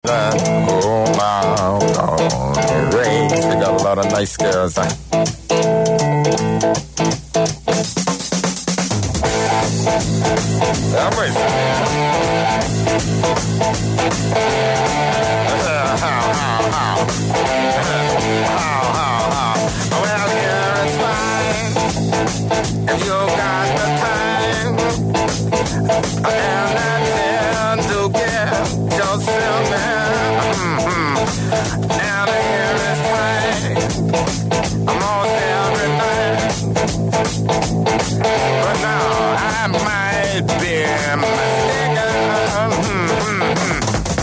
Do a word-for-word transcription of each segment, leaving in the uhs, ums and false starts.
Oh, my God. Rains, they got a lot of nice girls. I'm ready. How, how, how? How, how, how? Well, here it's fine. If you got the time and that time to give yourself, mm-hmm. And here it's fine. I'm all every night. But now I might be mistaken. Mm-hmm.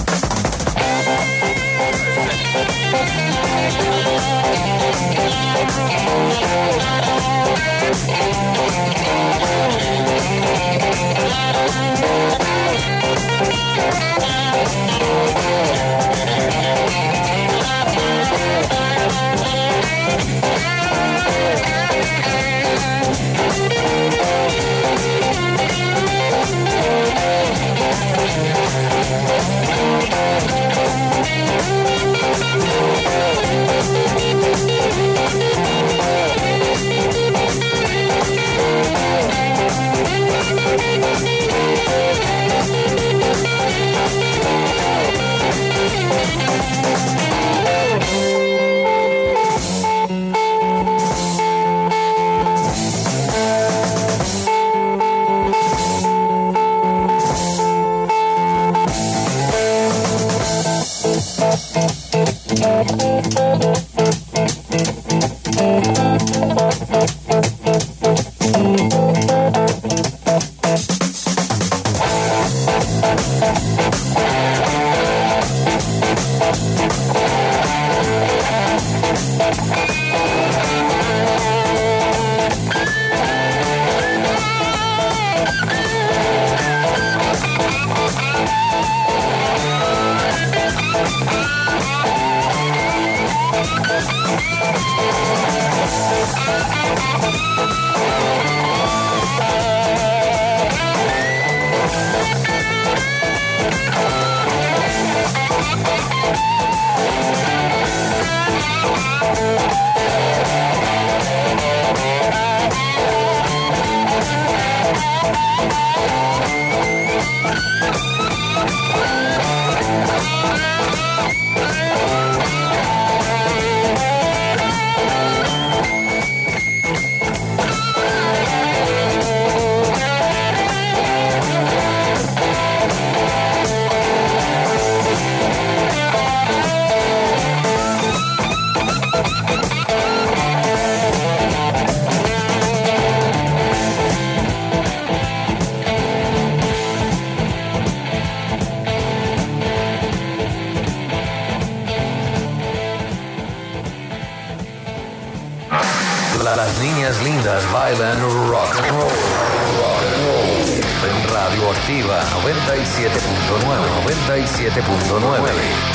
Las niñas lindas bailan rock and roll, rock and roll. En Radio Activa noventa y siete punto nueve, noventa y siete punto nueve.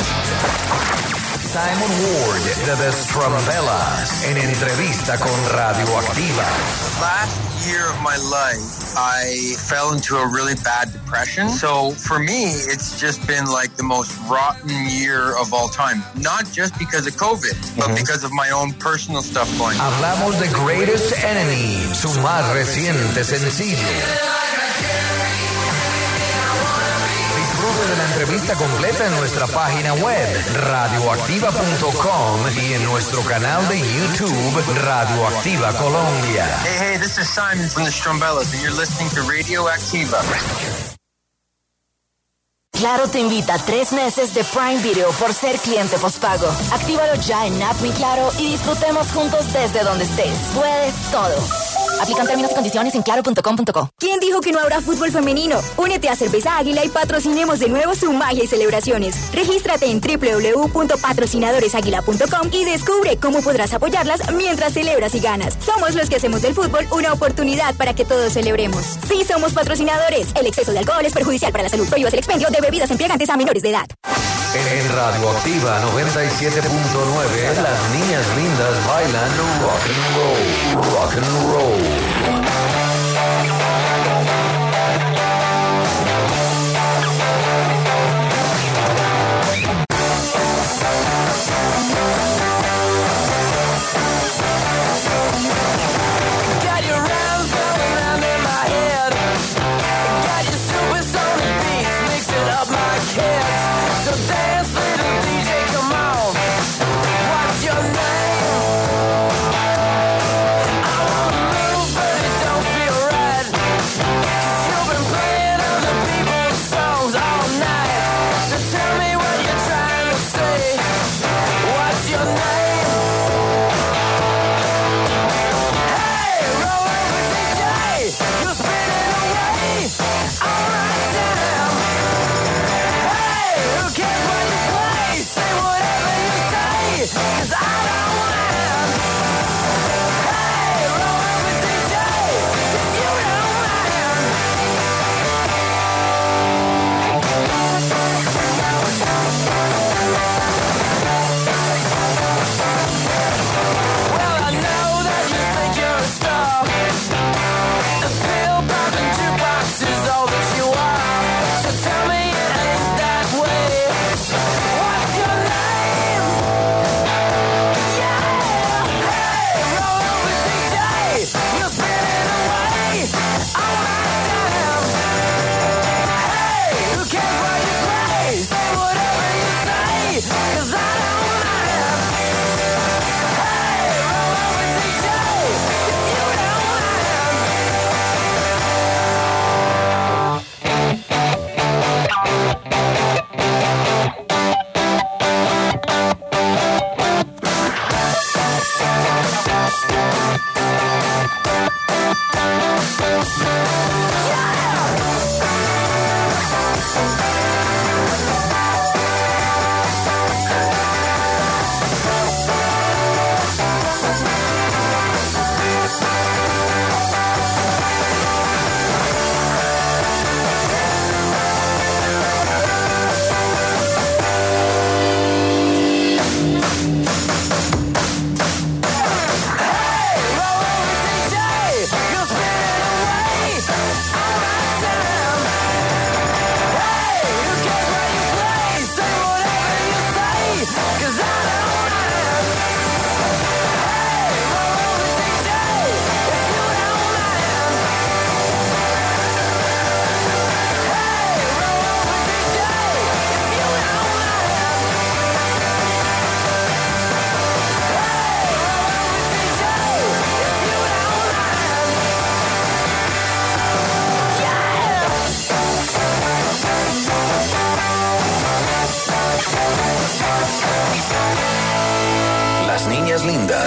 Simon Ward de The Strumbellas en entrevista con Radio Activa. Last year of my life, I fell into a really bad depression. So for me, it's just been like the most rotten year of all time. Not just because of COVID, but mm-hmm. because of my own personal stuff going on. Hablamos de Greatest Enemy, su más reciente sencillo. Disfrute de la entrevista completa en nuestra página web radioactiva punto com y en nuestro canal de YouTube Radio Activa Colombia. Hey, hey, this is Simon from the Strumbellas and you're listening to Radio Activa. Claro te invita a tres meses de Prime Video por ser cliente postpago. Actívalo ya en App Mi Claro y disfrutemos juntos desde donde estés. Puedes todo. Aplican términos y condiciones en claro punto com punto co. ¿Quién dijo que no habrá fútbol femenino? Únete a Cerveza Águila y patrocinemos de nuevo su magia y celebraciones. Regístrate en doble u doble u doble u punto patrocinadores águila punto com y descubre cómo podrás apoyarlas mientras celebras y ganas. Somos los que hacemos del fútbol una oportunidad para que todos celebremos. Sí, somos patrocinadores. El exceso de alcohol es perjudicial para la salud. Prohíbas el expendio de bebidas embriagantes a menores de edad. En Radio Activa noventa y siete punto nueve, las niñas lindas bailan rock and roll, rock and roll.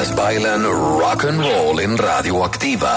lindas bailan rock and roll en Radioactiva.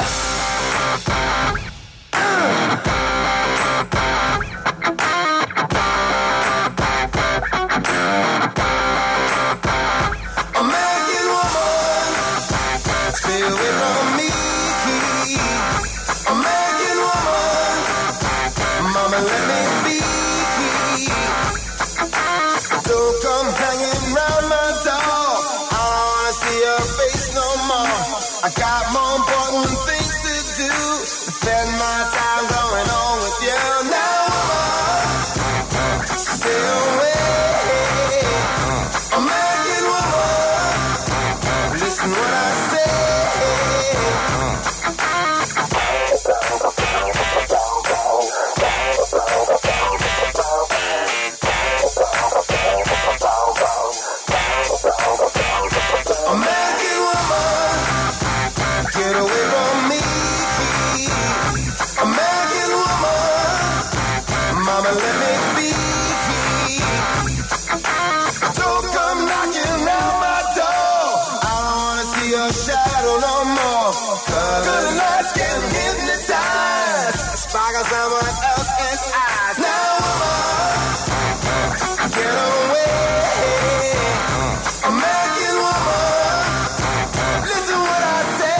I got more important things to do than spend my time going on with you. Now, woman, stay away. American woman, listen what I say. American woman, get away from me. American woman, mama, let me be. Don't come knocking on my door. I don't wanna see your shadow no more. Good lights can hypnotize, sparkle someone else's eyes. Now, woman, get away. American woman, listen what I say.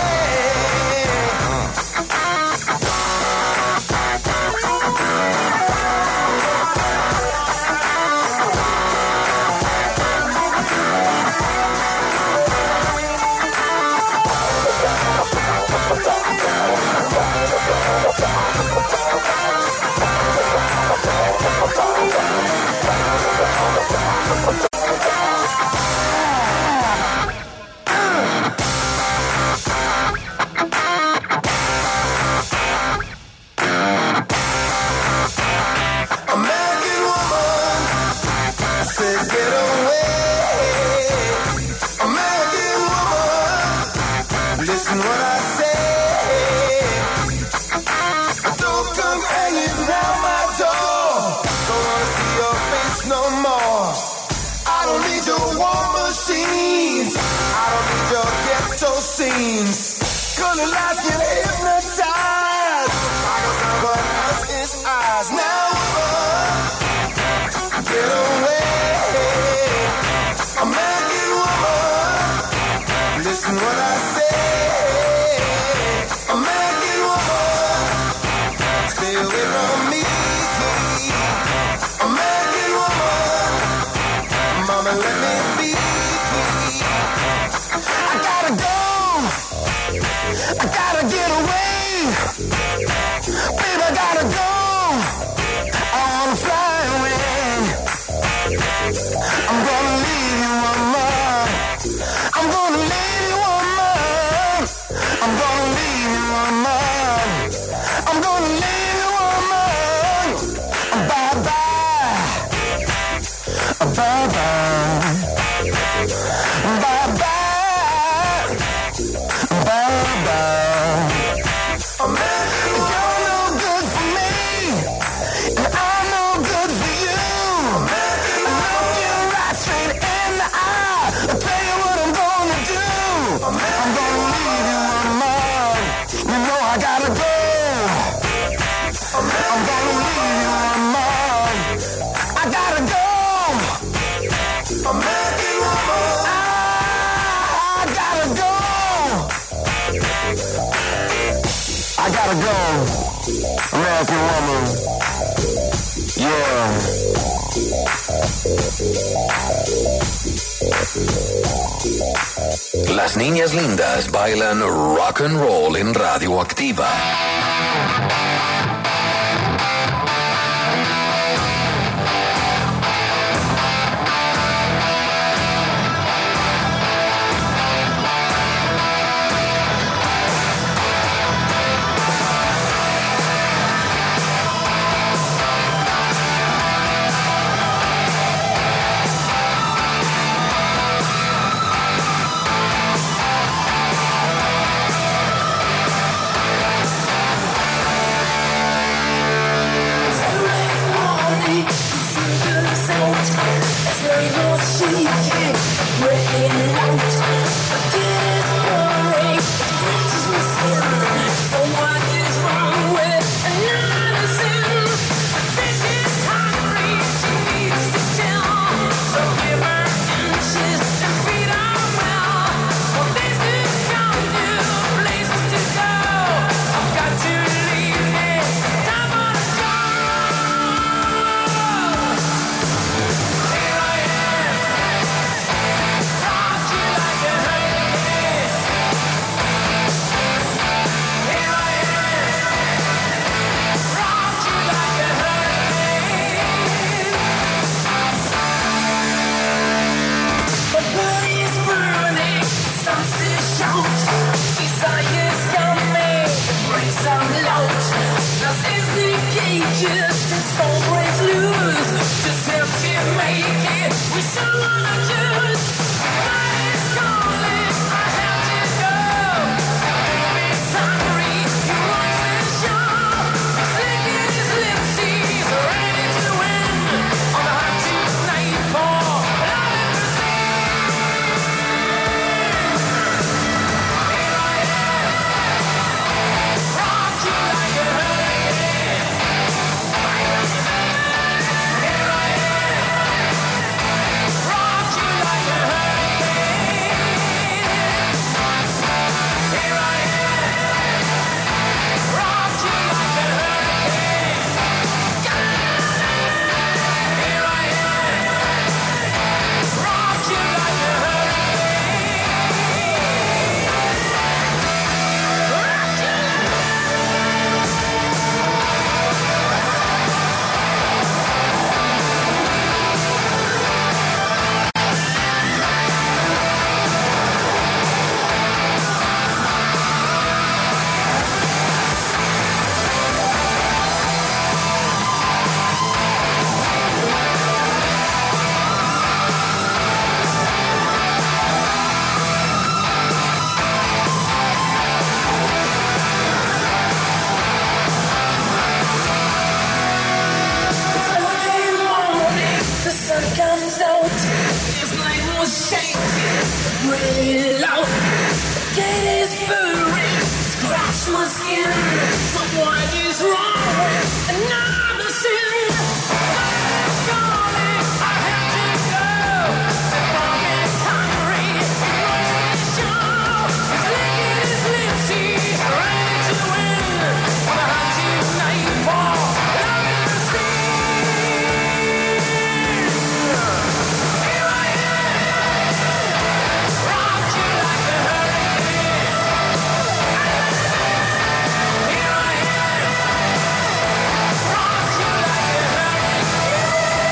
American woman, I said get away. American woman, listen what I say. Don't come hanging round my door. Don't wanna see your face no more. I don't need your war machines. I don't need your ghetto scenes. Gonna lights get hypnotized. I got someone else's eyes. Now, woman, get away. American woman, listen what I say. American woman, stay away from me. American woman, mama, let me be. I gotta go. I gotta get away. Baby, I gotta go. I wanna fly away. I'm gonna leave you, woman. I'm gonna leave you, woman. I'm gonna leave you, woman. I'm gonna leave you, woman. Bye bye. Bye bye. Bye bye. Bye bye. American, you're no good for me, and I'm no good for you. American, look you right straight in the eye. I'll tell you what I'm gonna do. American, I'm gonna leave you, woman. You know I gotta go. American, I'm gonna leave you, woman. I gotta go. American woman, I gotta go. I gotta go. American woman, yeah. Las niñas lindas bailan rock and roll en Radioactiva. There's no more seeking, breaking out. Forget it. was shaking, really low. Get his furry, scratch my skin. So what is wrong with another sin? I'm calling, I have to go. The frog is hungry, noise the show. He's licking his lips, he's ready to win. On a hunting nightfall, love in the sea. Here I am, rock you like a hurricane. Here I am, rock you like a hurricane.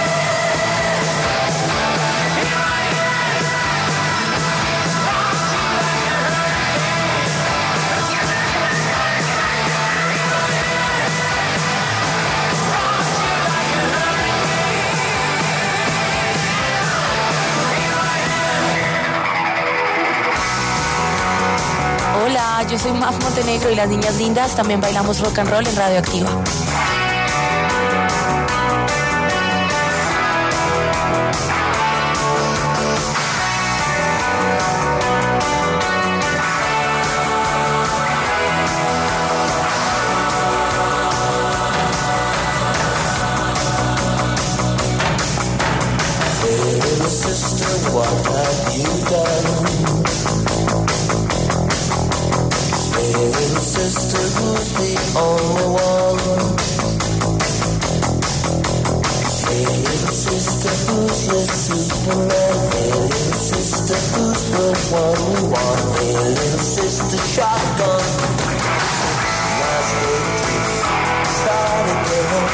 Here I am, rock you like a Hola, yo soy Maf Montenegro y las niñas lindas también bailamos rock and roll en Radioactiva. Hey, little sister, what have you done? Hey, little sister, who's the only one? Hey, little sister, who's your Superman? Hey, little sister, who's the one we want? Hey, little sister, shotgun. Nice day to start again.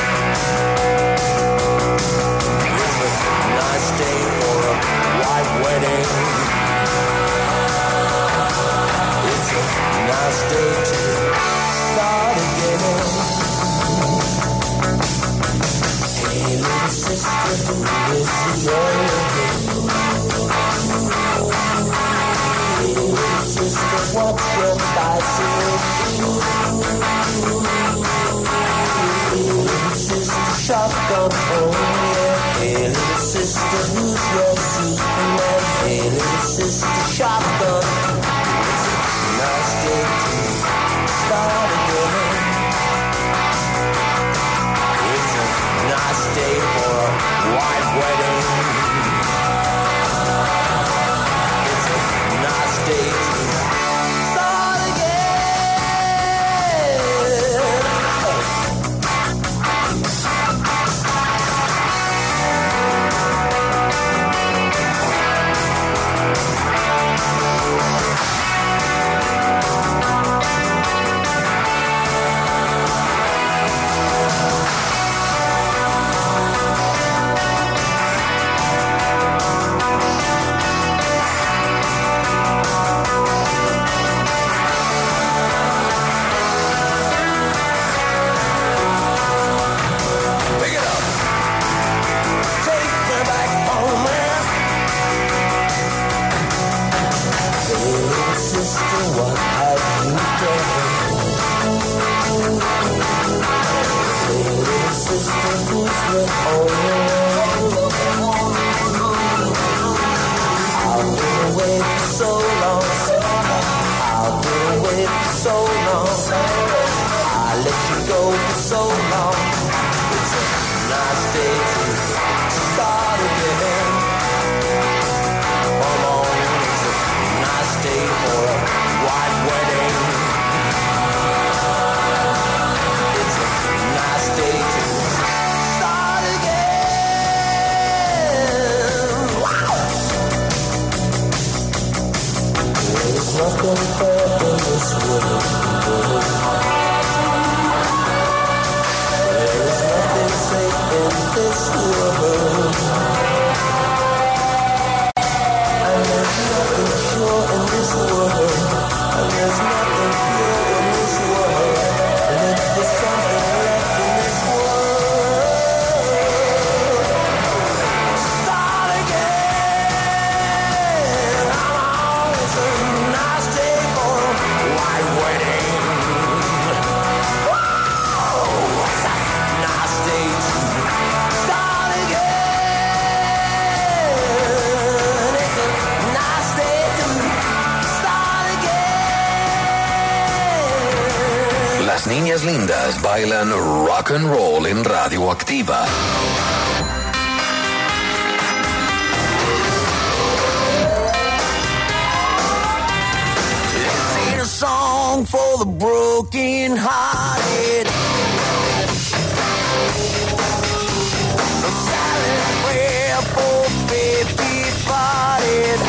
It's a nice day for a white wedding. It's a nice day to start again. Hey, little sister, who is your name? Hey, little sister, what's your bicycle? Hey, little sister, shotgun, oh yeah. Hey, little sister, who's your Superman? Hey, little sister, shotgun. Nice day to start again. It's a nice day for a white wedding. It's a nice day to start again. Pick it up. Take me back home, man. Hey, little sister, what have you done? Hey, little sister, who's the only one? I've been away for so long. I've been away for so long. I let you go for so long. It's a nice day to start again. Come on, it's a nice day for a white wedding. It's a nice day to start again. Wow! There's nothing fair in this world. There's niñas lindas bailan rock and roll en Radioactiva. A song for the broken hearted. A silent prayer for faith departed.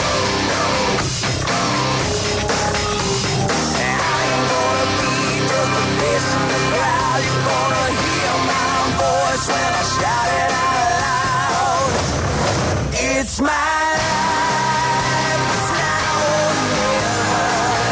I ain't gonna be just a face in the crowd. You're gonna hear my voice when I shout it out loud. It's my life, it's now or never.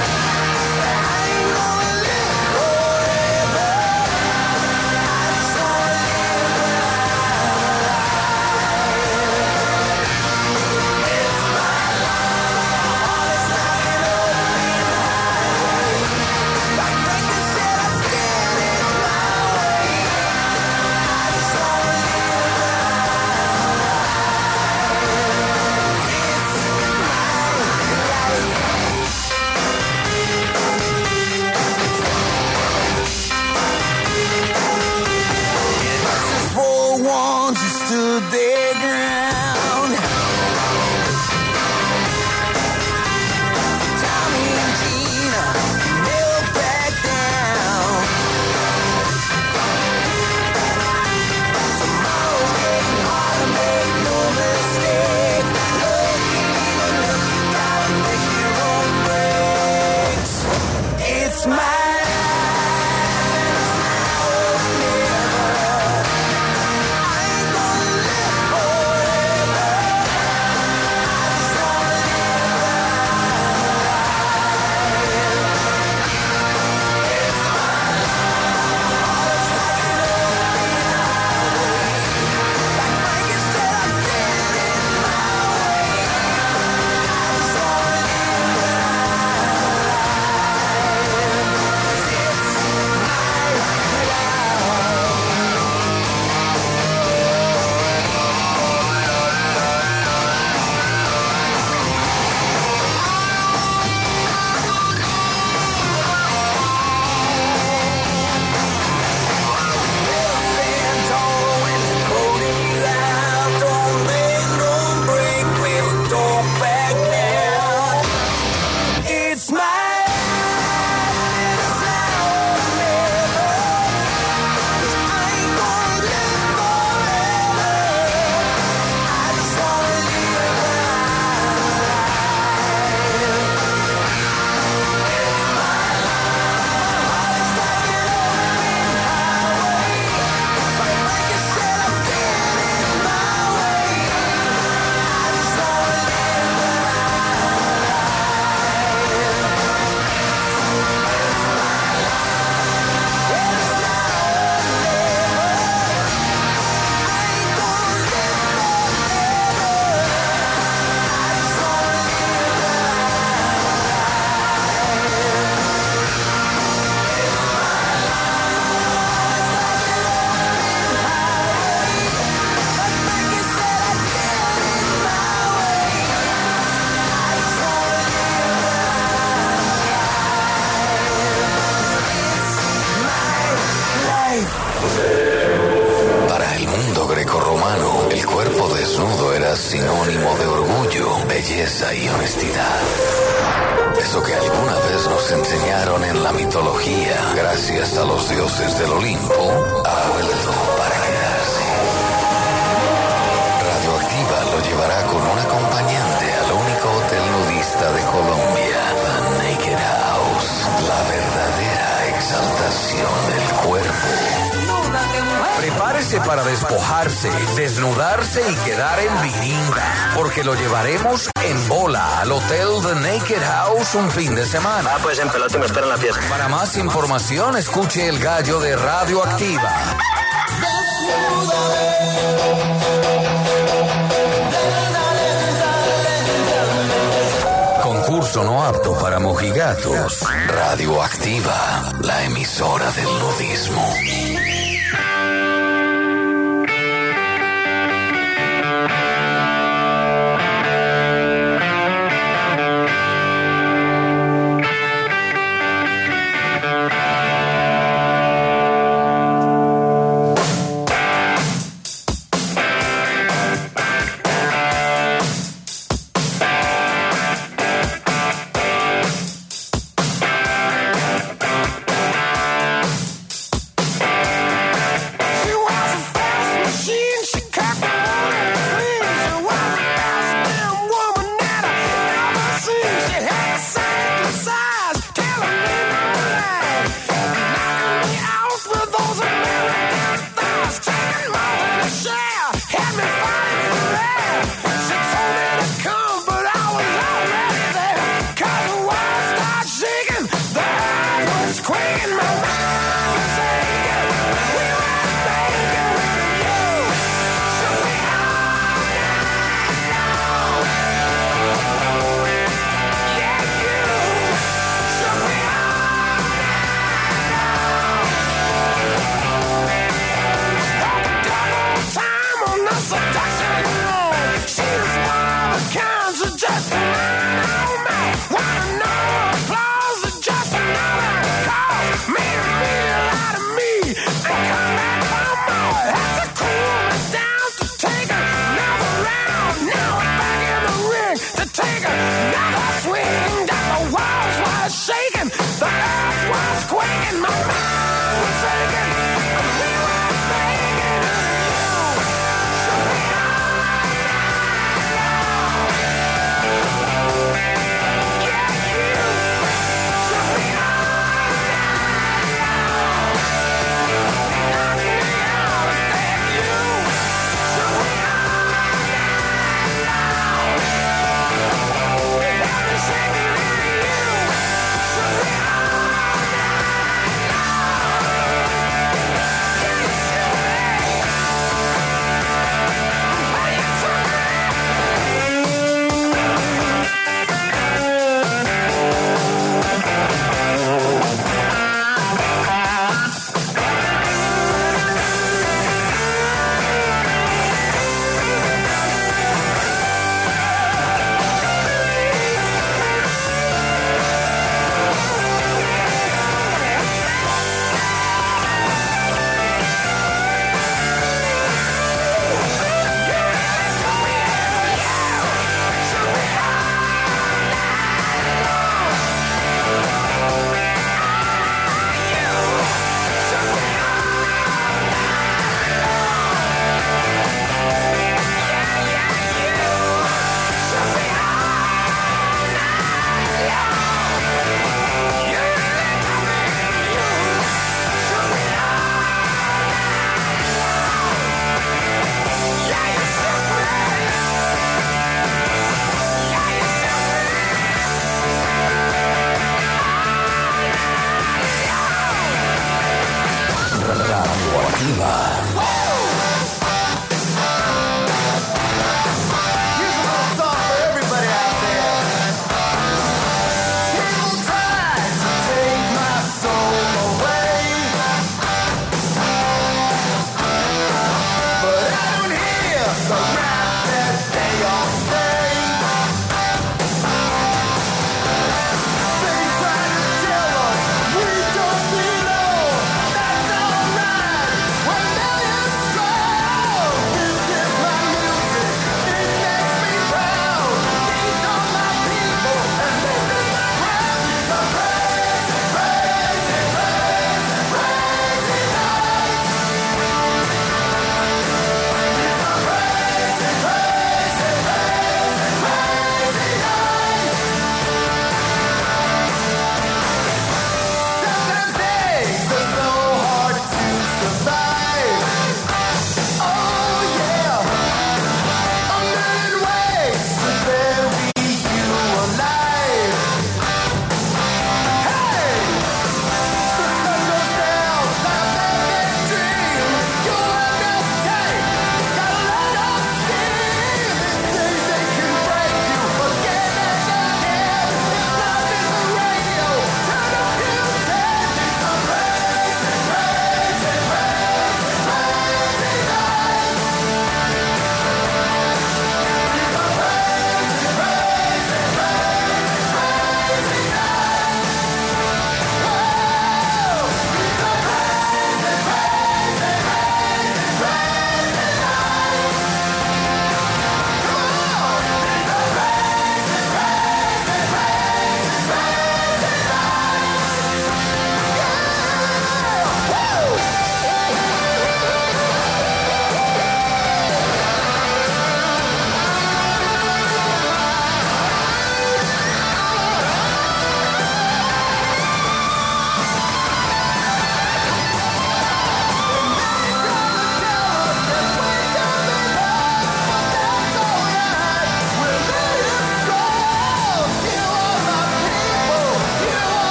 Stood their ground. Tommy and Gina never back down. Tomorrow's getting harder, make no mistake. Looking and looking, gotta make your own breaks. It's my sinónimo de orgullo, belleza y honestidad. Eso que alguna vez nos enseñaron en la mitología, gracias a los dioses del Olimpo, ha vuelto para quedarse. Radioactiva lo llevará con un acompañante al único hotel nudista de Colombia, The Naked House, la verdadera exaltación del cuerpo. Prepárese para despojarse, desnudarse y quedar en viringa, porque lo llevaremos en bola al Hotel The Naked House un fin de semana. Ah, pues en pelota me espera en la fiesta. Para más información, escuche El Gallo de Radioactiva. Concurso no apto para mojigatos. Radioactiva, la emisora del nudismo.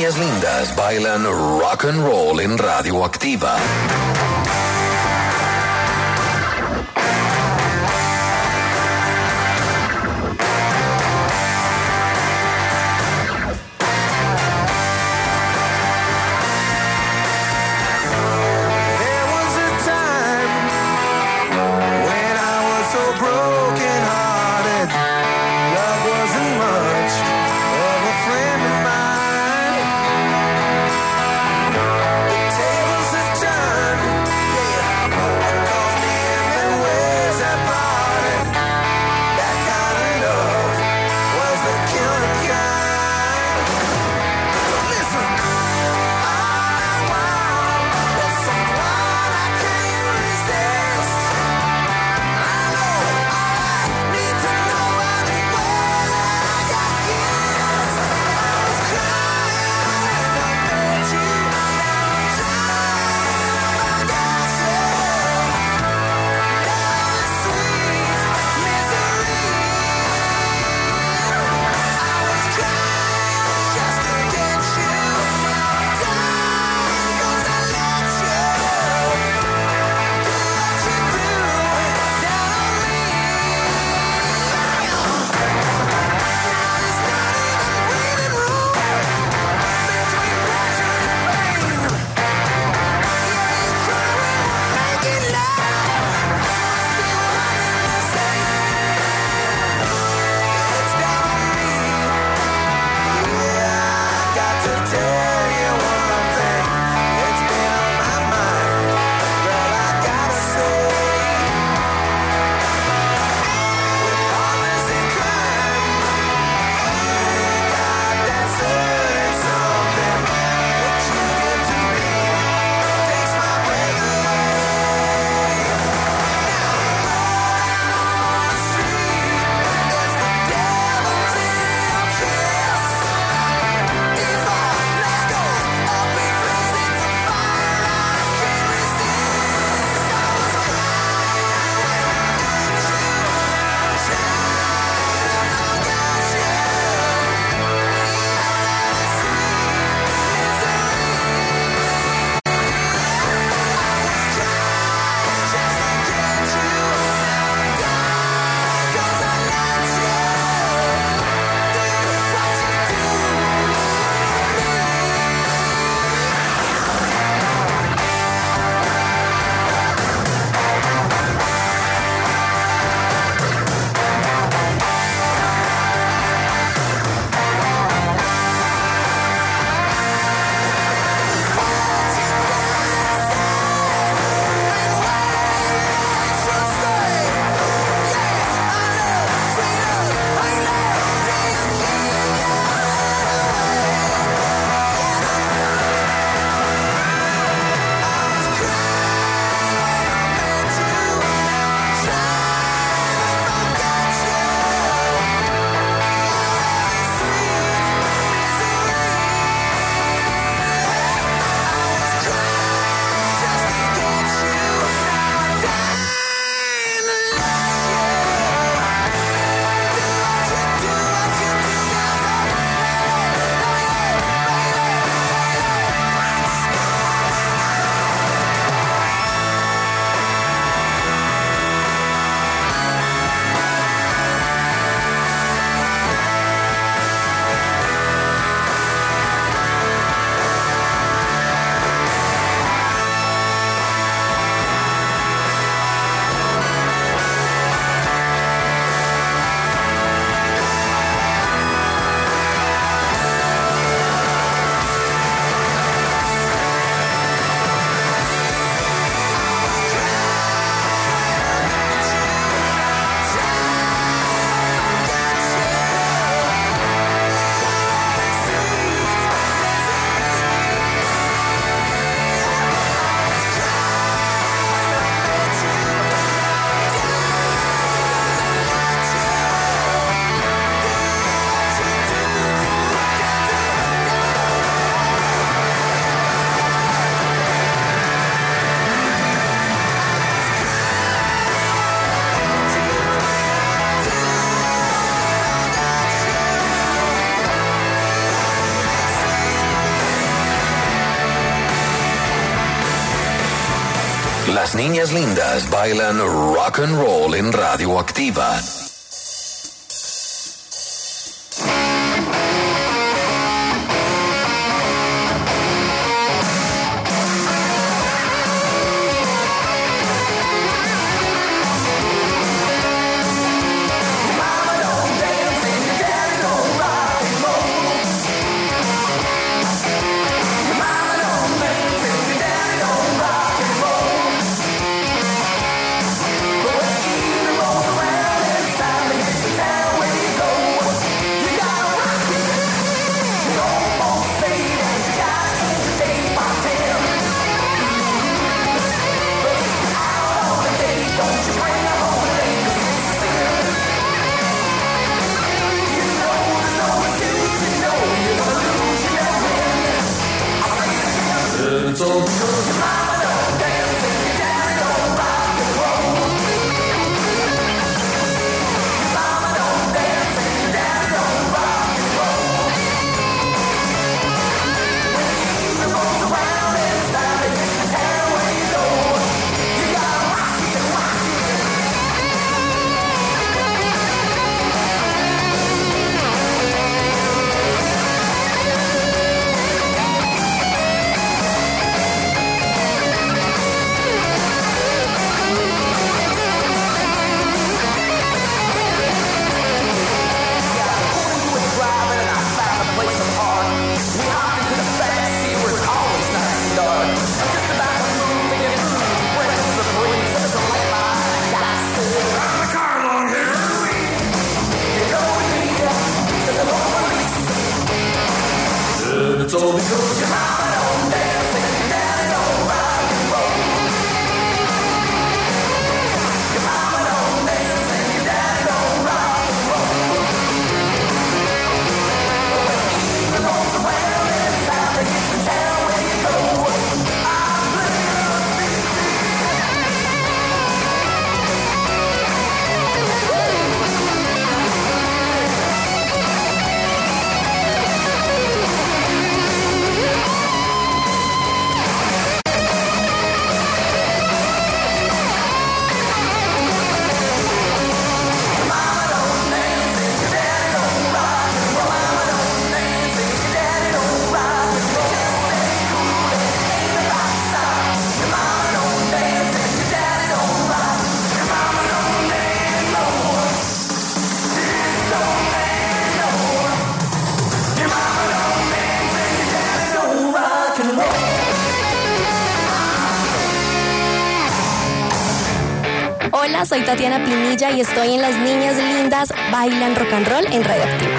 niñas lindas bailan rock and roll en Radioactiva. Tables have turned. Las niñas lindas bailan rock and roll en Radioactiva. Hola, soy Tatiana Pinilla y estoy en Las Niñas Lindas Bailan Rock and Roll en Radioactiva.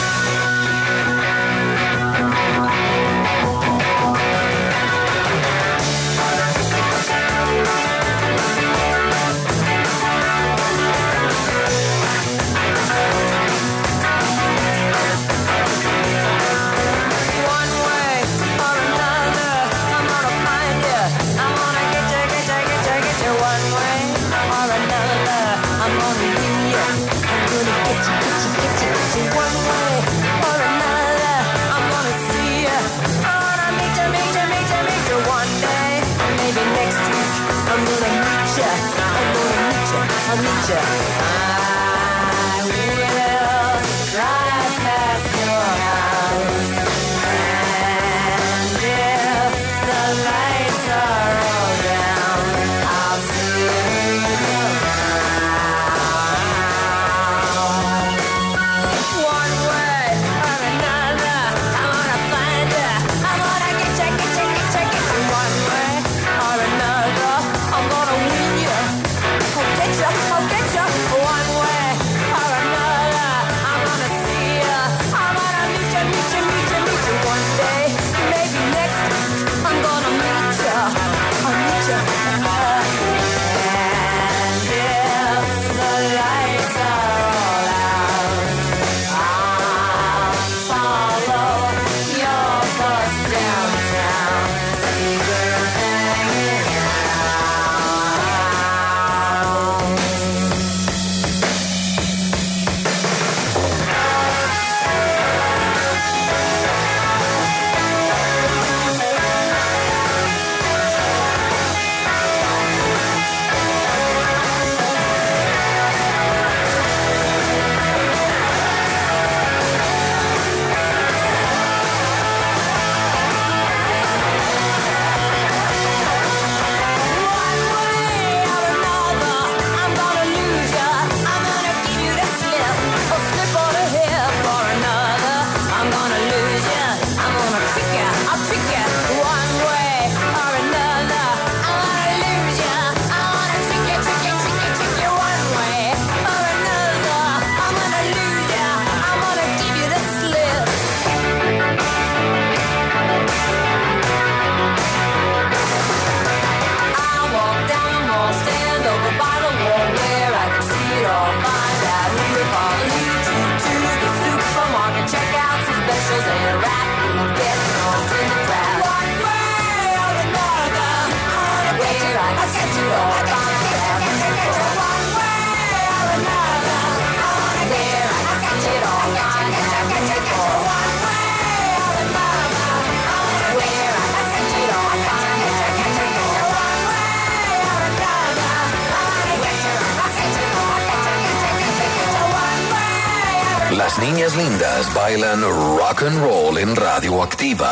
I'll meet you. I will drive past your house, and if the lights are all down, I'll see you around. One way or another, I'm gonna find you. I'm gonna get you, get you, get you, get you. One way or another, I'm gonna win you. I'll get you, I'll get you. One way Las niñas lindas bailan rock and roll en Radioactiva.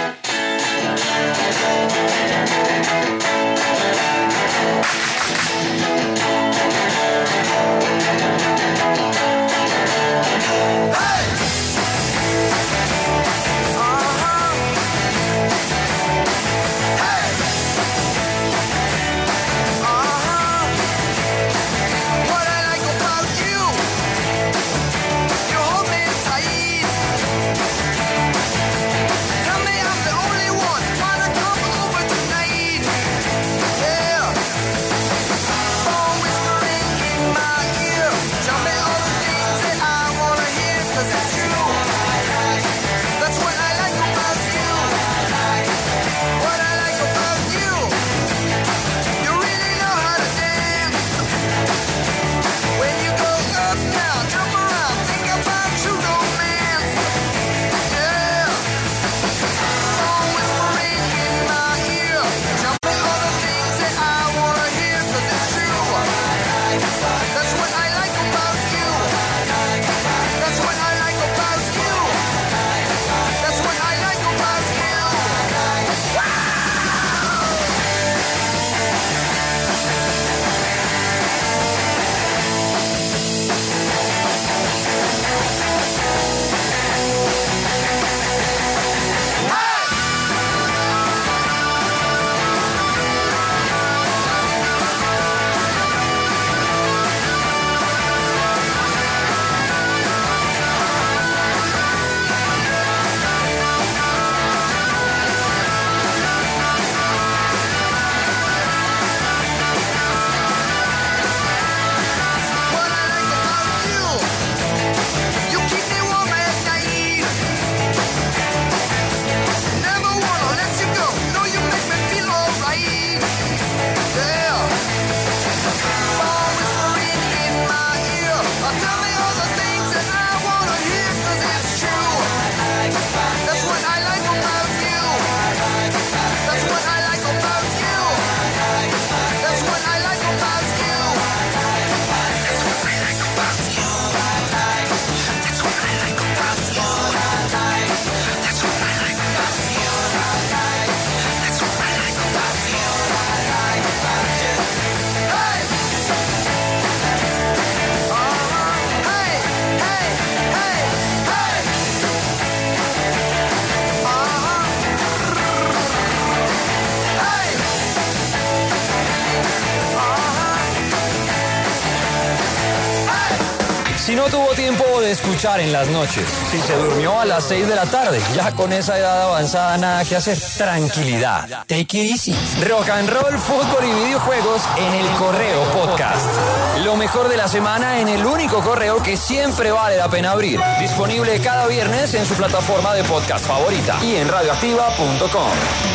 Si no tuvo tiempo de escuchar en las noches, si se durmió a las seis de la tarde, ya con esa edad avanzada nada que hacer. Tranquilidad. Take it easy. Rock and roll, fútbol y videojuegos en el Correo Podcast. Lo mejor de la semana en el único correo que siempre vale la pena abrir. Disponible cada viernes en su plataforma de podcast favorita y en radioactiva punto com.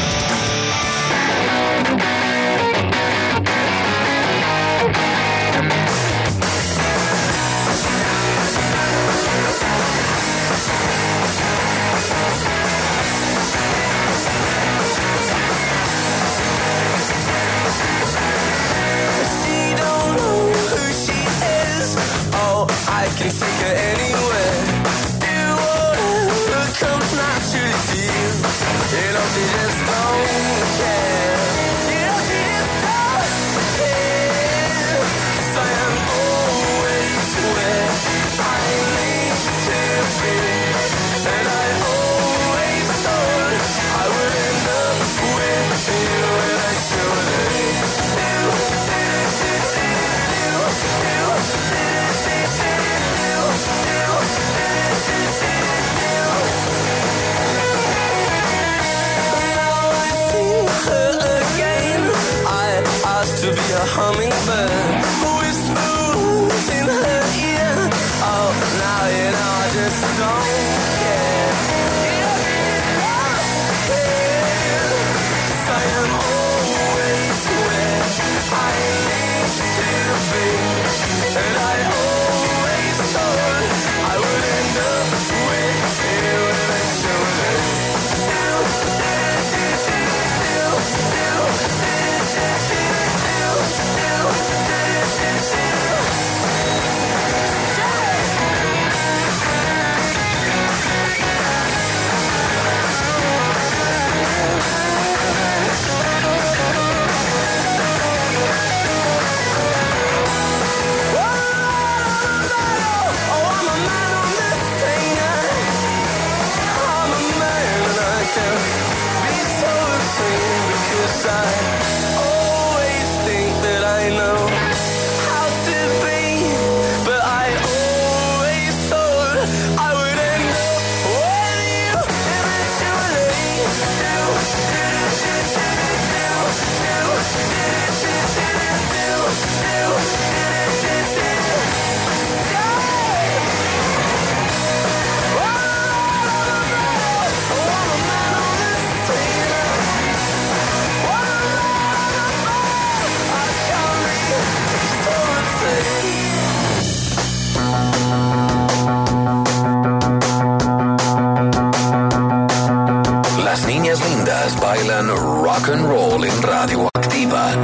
I can take her anywhere. Do whatever comes naturally to you. You know, she just don't en Radioactiva.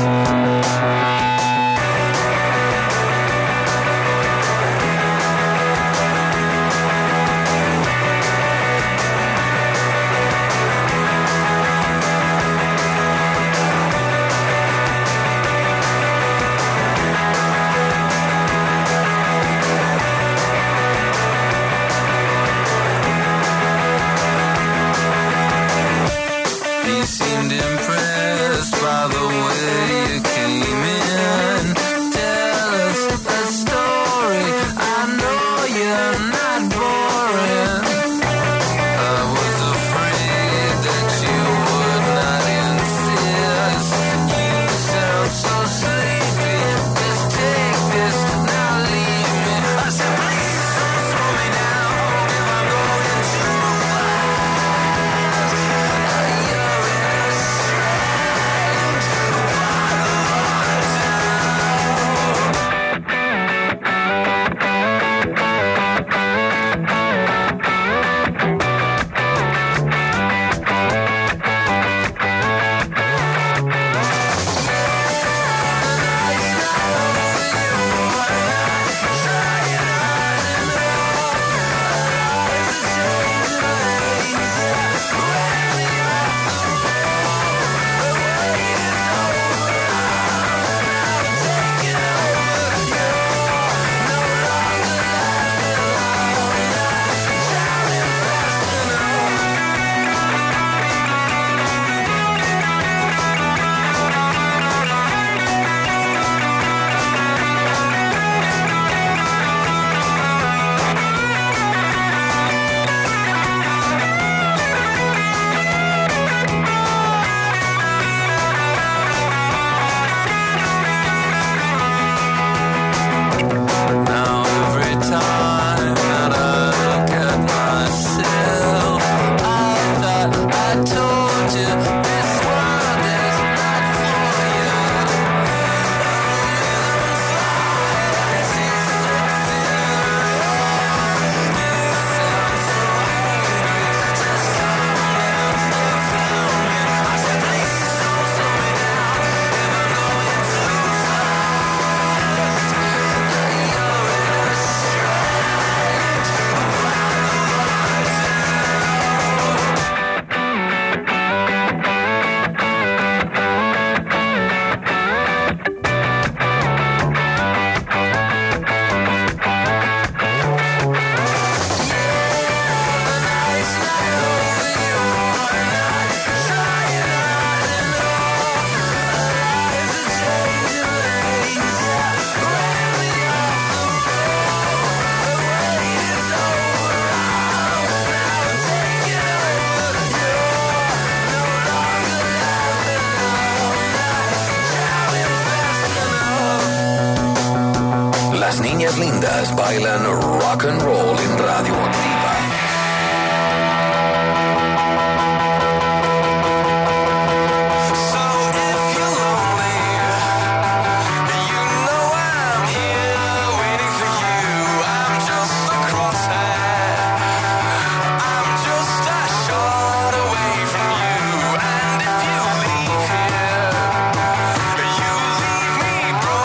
Las niñas lindas bailan rock and roll en Radioactiva.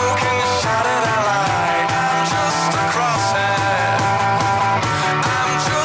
I'm just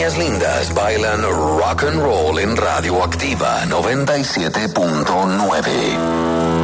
niñas lindas bailan rock and roll en Radioactiva noventa y siete punto nueve.